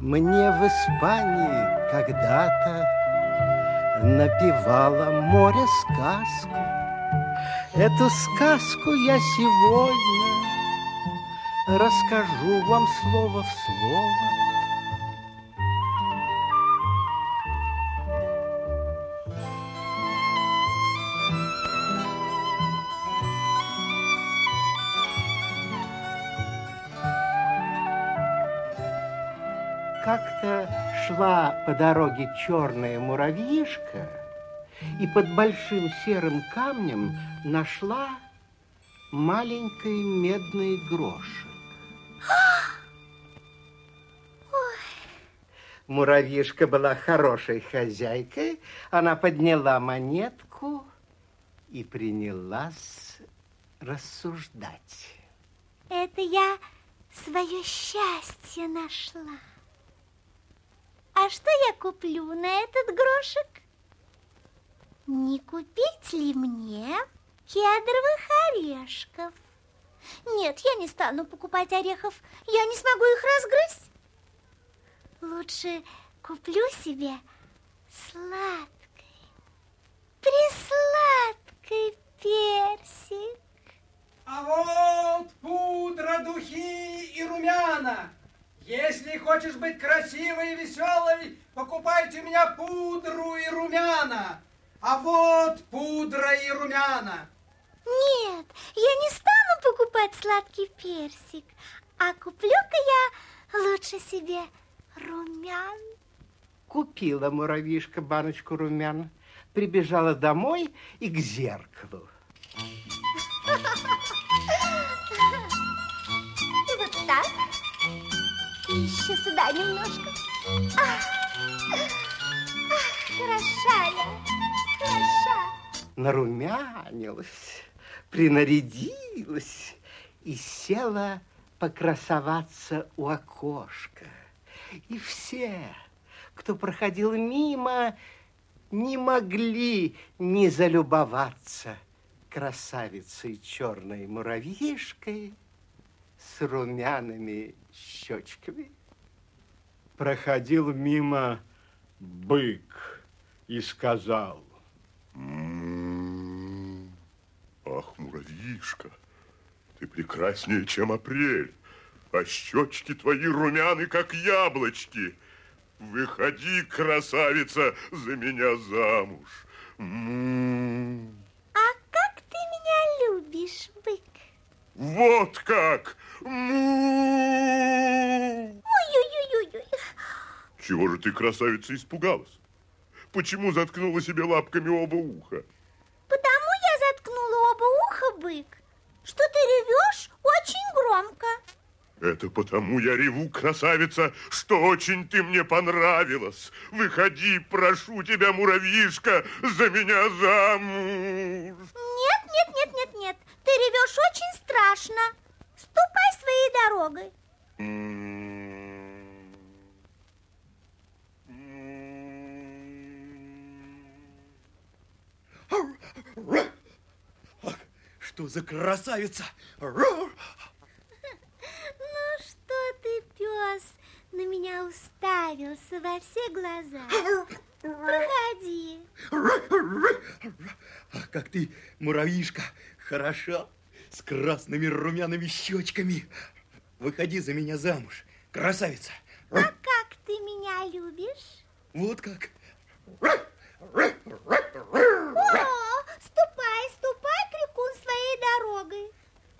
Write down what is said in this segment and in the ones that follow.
Мне в Испании когда-то напевало море сказку. Эту сказку я сегодня расскажу вам слово в слово. Как-то шла по дороге черная муравьишка и под большим серым камнем нашла маленький медный грошек. Муравьишка была хорошей хозяйкой. Она подняла монетку и принялась рассуждать. Это я свое счастье нашла. А что я куплю на этот грошек? Не купить ли мне кедровых орешков? Нет, я не стану покупать орехов. Я не смогу их разгрызть. Лучше куплю себе сладкий, присладкий персик. А вот пудра, духи и румяна. Если хочешь быть красивой и веселой, покупайте у меня пудру и румяна. А вот пудра и румяна. Нет, я не стану покупать сладкий персик, а куплю-ка я лучше себе румян. Купила муравьишка баночку румян, прибежала домой и к зеркалу. Вот так. Еще сюда немножко. Хороша я, хороша. Нарумянилась, принарядилась и села покрасоваться у окошка. И все, кто проходил мимо, не могли не залюбоваться красавицей черной муравьишкой с румяными щечками. Проходил мимо бык и сказал: Ах, муравьишка, ты прекраснее, чем апрель, а щечки твои румяны, как яблочки. Выходи, красавица, за меня замуж. А как ты меня любишь, бык? Вот как! Ой-ой-ой-ой. Чего же ты, красавица, испугалась? Почему заткнула себе лапками оба уха? Потому я заткнула оба уха, бык, что ты ревешь очень громко. Это потому я реву, красавица, что очень ты мне понравилась. Выходи, прошу тебя, муравьишка, за меня замуж. Нет. Ты ревешь очень страшно. Ступай своей дорогой. Что за красавица? Ну что ты, пес, на меня уставился во все глаза? Проходи. Ах, как ты, муравьишка, хороша, с красными румяными щечками. Выходи за меня замуж, красавица. А как ты меня любишь? Вот как. О, ступай, крикун, своей дорогой.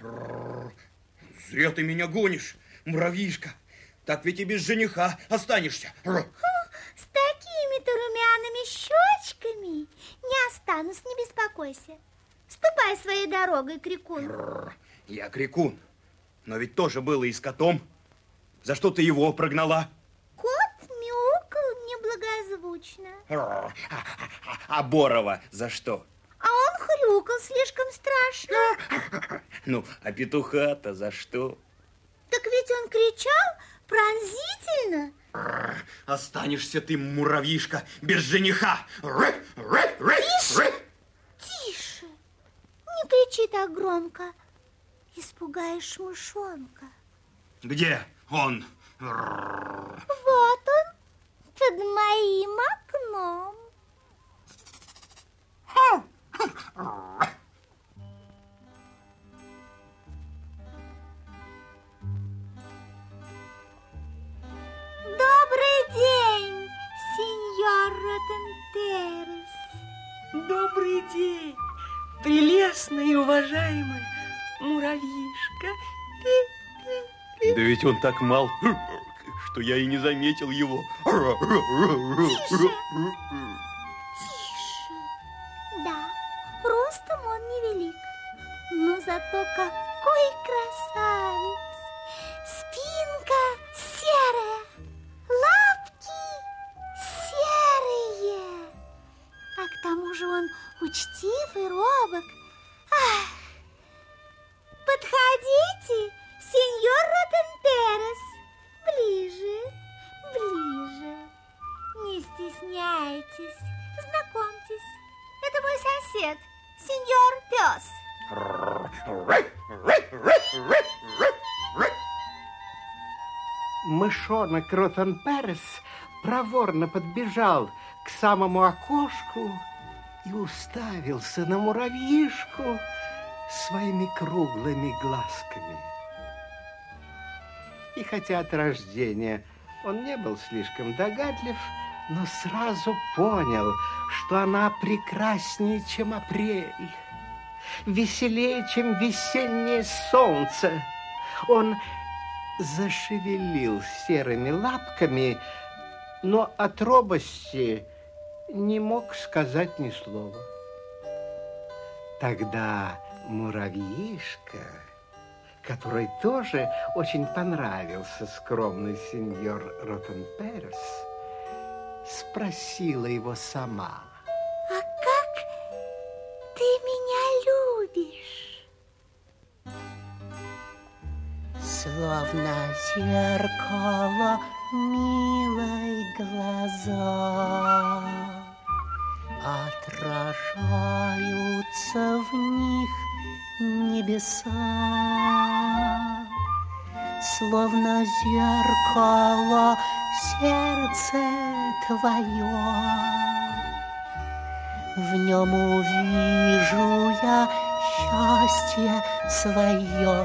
Зря ты меня гонишь, муравьишка. Так ведь и без жениха останешься. С такими-то румяными щечками не останусь, не беспокойся. Ступай своей дорогой, крикун. Я крикун, но ведь тоже было и с котом. За что ты его прогнала? Кот мяукал неблагозвучно. А Борова за что? А он хрюкал слишком страшно. Ну, а петуха-то за что? Так ведь он кричал пронзительно. Останешься ты, муравьишка, без жениха. Тише. Не кричи так громко. Испугаешь мышонка. Где он? Вот под моим окном. Добрый день, сеньор Ротентерес. Добрый день, прелестный и уважаемый муравьишка. Да ведь он так мал, что я и не заметил его. Тише. Тише. Да, ростом он невелик, но зато какой красавец. Спинка серая, лапки серые. А к тому же он учтив и робок. Ах! Подходите, сеньор Ротентерес. Ближе, ближе. Не стесняйтесь, знакомьтесь. Это мой сосед, сеньор Пес. Мышонок Ротенперес проворно подбежал к самому окошку и уставился на муравьишку своими круглыми глазками. И хотя от рождения он не был слишком догадлив, но сразу понял, что она прекраснее, чем апрель, веселее, чем весеннее солнце. Он зашевелил серыми лапками, но от робости не мог сказать ни слова. Тогда муравьишка, который тоже очень понравился скромный сеньор Ротенперес, спросила его сама. А как ты меня любишь? Словно зеркало милой глаза, отражаются в них небеса. Словно зеркало сердце твое, в нем увижу я счастье свое.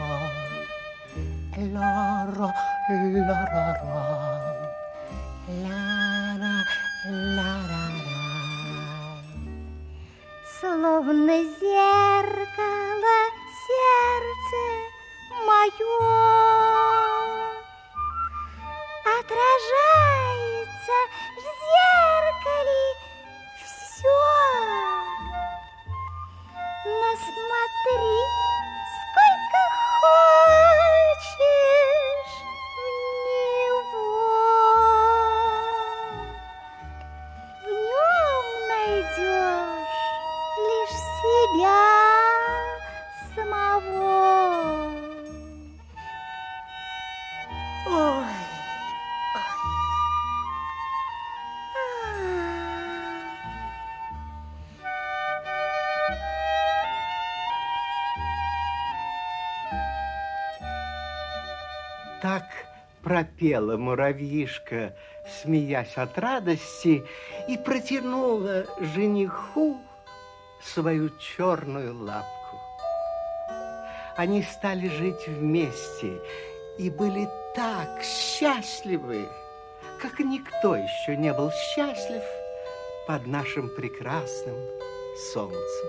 Ла-ра, ла-ра-ра, ла-ра, ла-ра-ра. Словно зеркало сердце мое отражается в зеркале все. Но смотри, сколько хочешь в него. В нем найдешь лишь себя самого. Ой, Так пропела муравьишка, смеясь от радости, и протянула жениху свою черную лапку. Они стали жить вместе и были так счастливы, как никто еще не был счастлив под нашим прекрасным солнцем.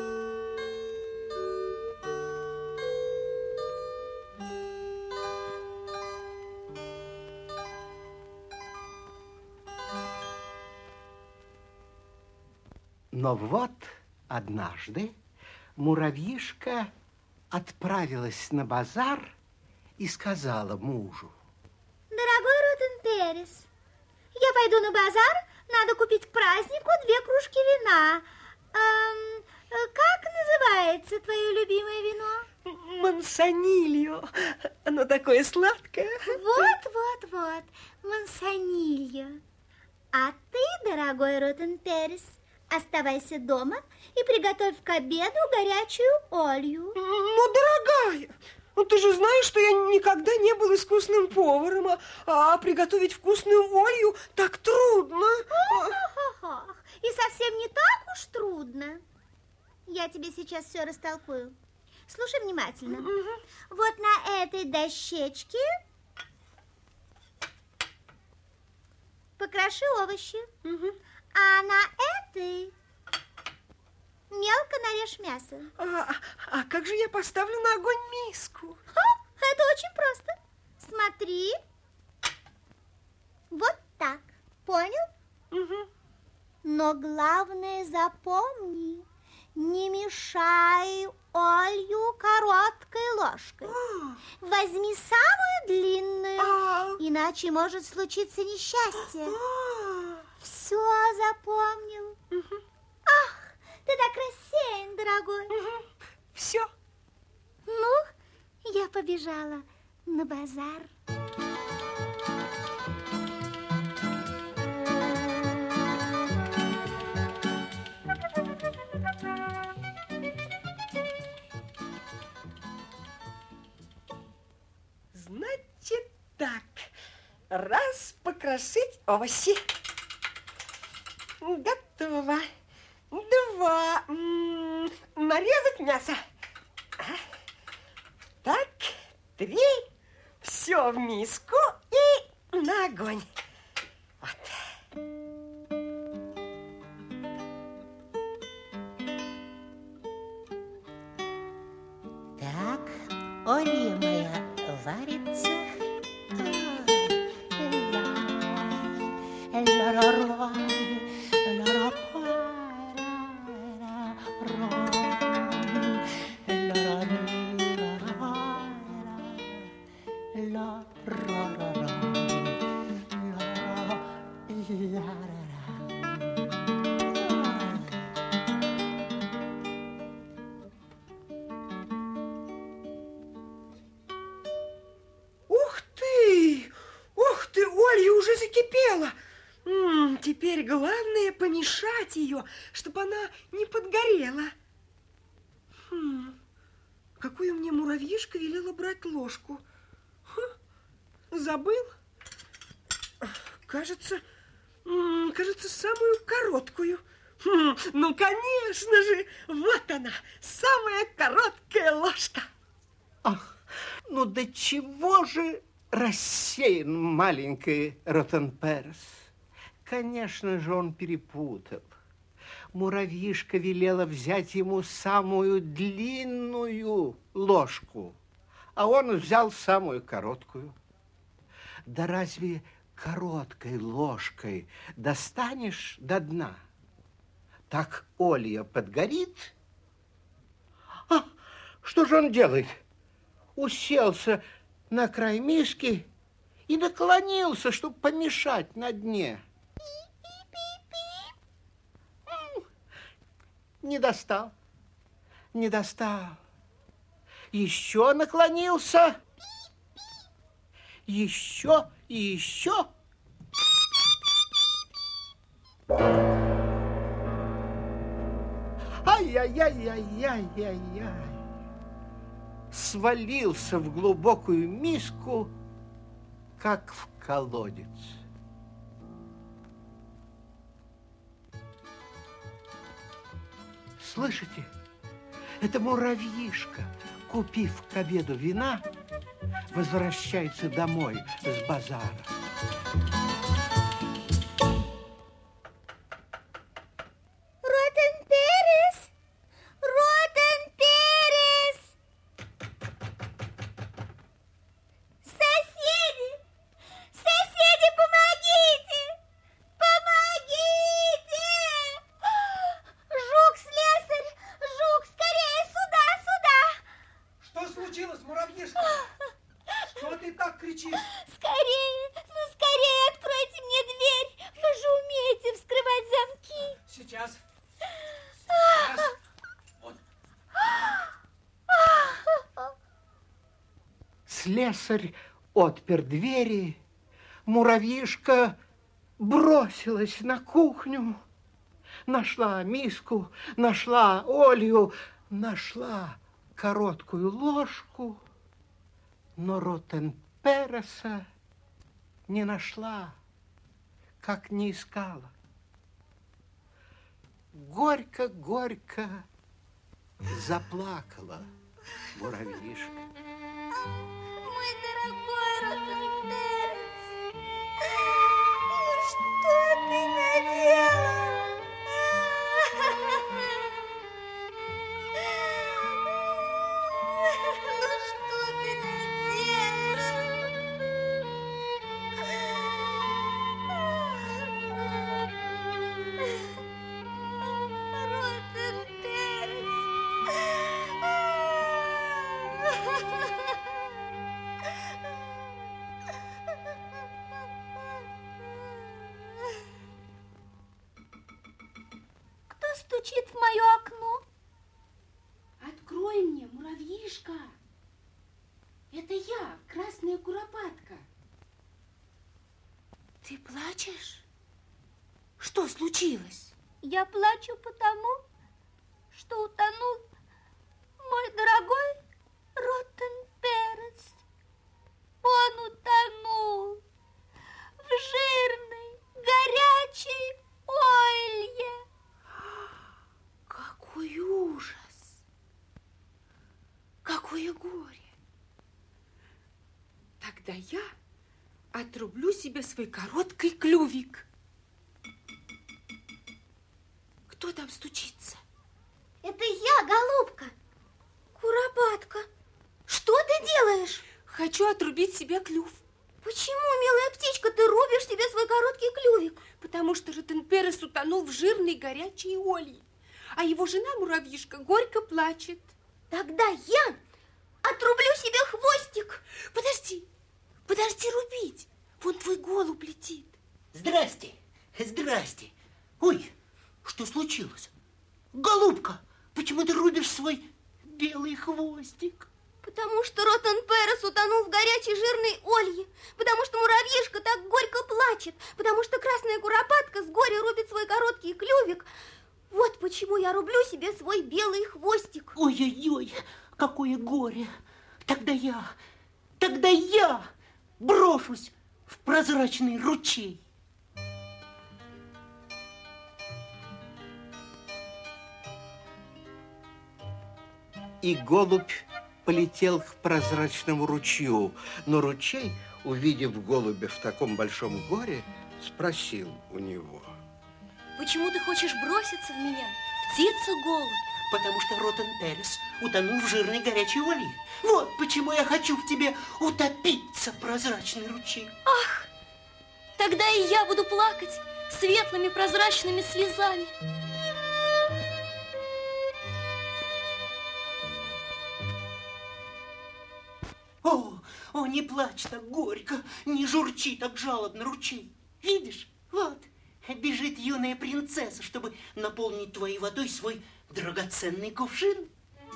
Но вот однажды муравьишка отправилась на базар и сказала мужу: Дорогой Ротенперес, я пойду на базар, надо купить к празднику 2 кружки вина. Как называется твое любимое вино? Мансанильо, оно такое сладкое. Вот, Мансанильо. А ты, дорогой Ротенперес, оставайся дома и приготовь к обеду горячую олью. Ну, дорогая, Ну, ты же знаешь, что я никогда не был искусным поваром, а приготовить вкусную Олью так трудно. И совсем не так уж трудно. Я тебе сейчас все растолкую. Слушай внимательно. Вот на этой дощечке покроши овощи, а на этой мелко нарежь мясо. А как же я поставлю на огонь миску? Это очень просто. Смотри. Вот так. Понял? Но главное запомни, не мешай Олью короткой ложкой. Возьми самую длинную, иначе может случиться несчастье. Все запомнил? Ах, ты так рассеян, дорогой. Все. Ну, я побежала на базар. Значит так, раз покрошить овощи. Готово. 2. Нарезать мясо. Так, 3. Все в миску и на огонь. Вот. Так, Олья моя варится. Ух ты, Олья уже закипела. Теперь главное помешать ее, чтобы она не подгорела. Какую мне муравьишка велела брать ложку? Забыл? Кажется, самую короткую. Ну, конечно же, вот она, самая короткая ложка. Ах, ну до чего же рассеян маленький Ротенперс? Конечно же, он перепутал. Муравьишка велела взять ему самую длинную ложку, а он взял самую короткую. Да разве короткой ложкой достанешь до дна? Так Олья подгорит. А что же он делает? Уселся на край миски и наклонился, чтобы помешать на дне. Не достал, не достал. Еще наклонился. Еще и еще. Ай-яй-яй-яй-яй-яй-яй. Свалился в глубокую миску, как в колодец. Слышите? Это муравьишка, купив к обеду вина, возвращается домой с базара. Ротенперес! Ротенперес! Соседи! Соседи, помогите! Помогите! Жук-слесарь! Жук, скорее сюда, сюда! Что случилось, муравьишка? Что ты так кричишь? Скорее, ну скорее откройте мне дверь! Вы же умеете вскрывать замки! Сейчас. Вот. Слесарь отпер двери, муравьишка бросилась на кухню, нашла миску, нашла Олью, нашла короткую ложку Но Ротенпереса не нашла, как не искала. Горько-горько заплакала муравьишка. Мой дорогой Ротенперес, ну что ты наделал? Ну что ты Кто стучит в мое окно? Открой мне, муравьишка. Это я, красная куропатка. Ты плачешь? Что случилось? Я плачу потому, что утонул мой дорогой Ротенперес. Он утонул в жирной, горячей олье. Какой ужас! Какое горе! Тогда я отрублю себе свой короткий клювик. Кто там стучится? Это я, голубка. Куропатка, что ты делаешь? Хочу отрубить себе клюв. Почему, милая птичка, ты рубишь себе свой короткий клювик? Потому что Ротенперес утонул в жирной горячей олье, а его жена, муравьишка, горько плачет. Тогда я отрублю себе хвостик. Подожди рубить. Вон твой голубь летит. Здрасте, здрасте. Ой, что случилось? Голубка, почему ты рубишь свой белый хвостик? Потому что Ротенперес утонул в горячей жирной олье, потому что муравьишка так горько плачет, потому что красная куропатка с горя рубит свой короткий клювик. Вот почему я рублю себе свой белый хвостик. Ой-ой-ой, какое горе. Тогда я брошусь в прозрачный ручей. И голубь полетел к прозрачному ручью, но ручей, увидев голубя в таком большом горе, спросил у него: Почему ты хочешь броситься в меня, птица-голубь? Потому что Ротенперес утонул в жирной горячей олье. Вот почему я хочу в тебе утопиться, прозрачный ручей. Ах, тогда и я буду плакать светлыми прозрачными слезами. О, не плачь так горько, не журчи так жалобно ручей. Видишь, вот, бежит юная принцесса, чтобы наполнить твоей водой свой драгоценный кувшин.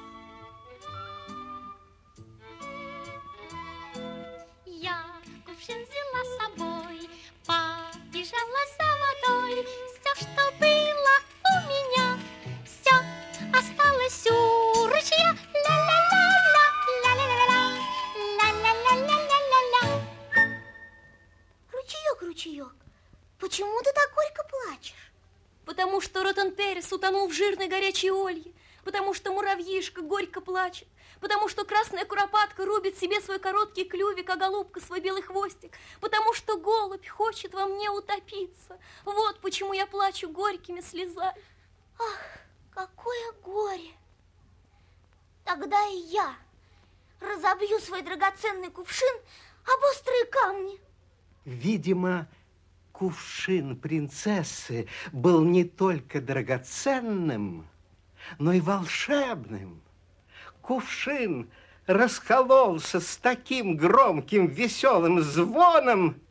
Я кувшин взяла с собой, побежала за водой. Все, что было у меня, все осталось у ручья. Ля-ля-ля-ля, ля-ля-ля-ля, ля-ля-ля-ля-ля-ля. Ручеек, ручеек, почему ты так горько плачешь? Потому что Ротенперес утонул в жирной горячей олье, потому что муравьишка горько плачет, потому что красная куропатка рубит себе свой короткий клювик, а голубка свой белый хвостик, потому что голубь хочет во мне утопиться. Вот почему я плачу горькими слезами. Ах, какое горе! Тогда и я разобью свой драгоценный кувшин об острые камни. Видимо, кувшин принцессы был не только драгоценным, но и волшебным. Кувшин раскололся с таким громким, веселым звоном,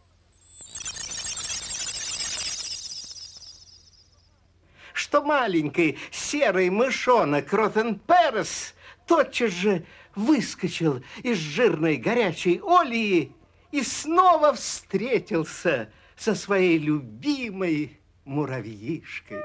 что маленький серый мышонок Ротенперес тотчас же выскочил из жирной горячей ольи и снова встретился со своей любимой муравьишкой.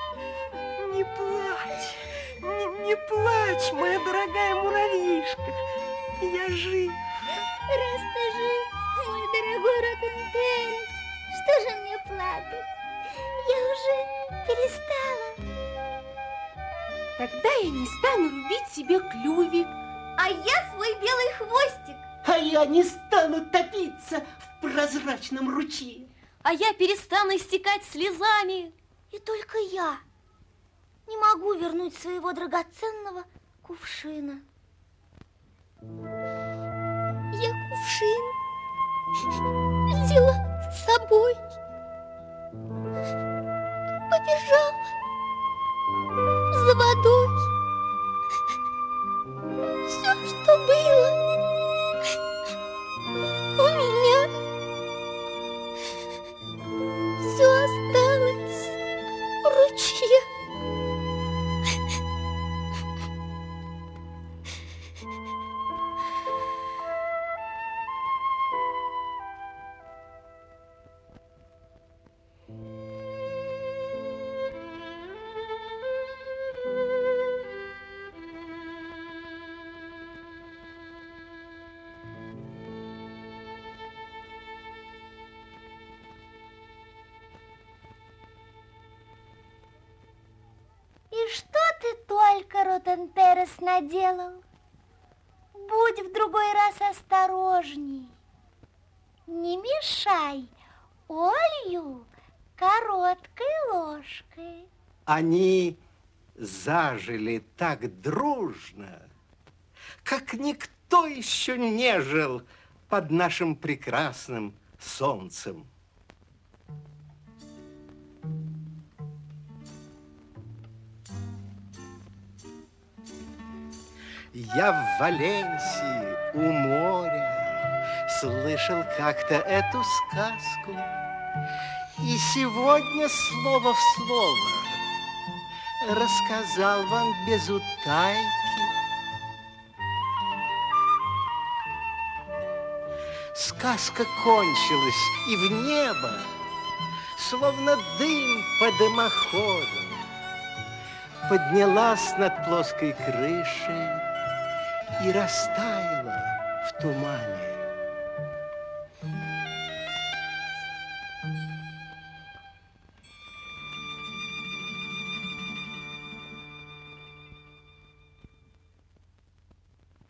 Не плачь, моя дорогая муравьишка. Я жив. Раз ты жив, мой дорогой Ротен-Перес, что же мне плакать? Я уже перестала. Тогда я не стану рубить себе клювик. А я свой белый хвостик. А я не стану топиться в прозрачном ручье. А я перестану истекать слезами. И только я не могу вернуть своего драгоценного кувшина. Я кувшин взяла с собой, побежала за водой. Все, что было у меня, все осталось в ручье. И что ты только, Ротен-Перес, наделал? Будь в другой раз осторожней. Не мешай Олью короткой ложкой. Они зажили так дружно, как никто еще не жил под нашим прекрасным солнцем. Я в Валенсии у моря слышал как-то эту сказку, и сегодня слово в слово рассказал вам без утайки. Сказка кончилась, и в небо, словно дым по дымоходу, поднялась над плоской крышей и растаяла в тумане.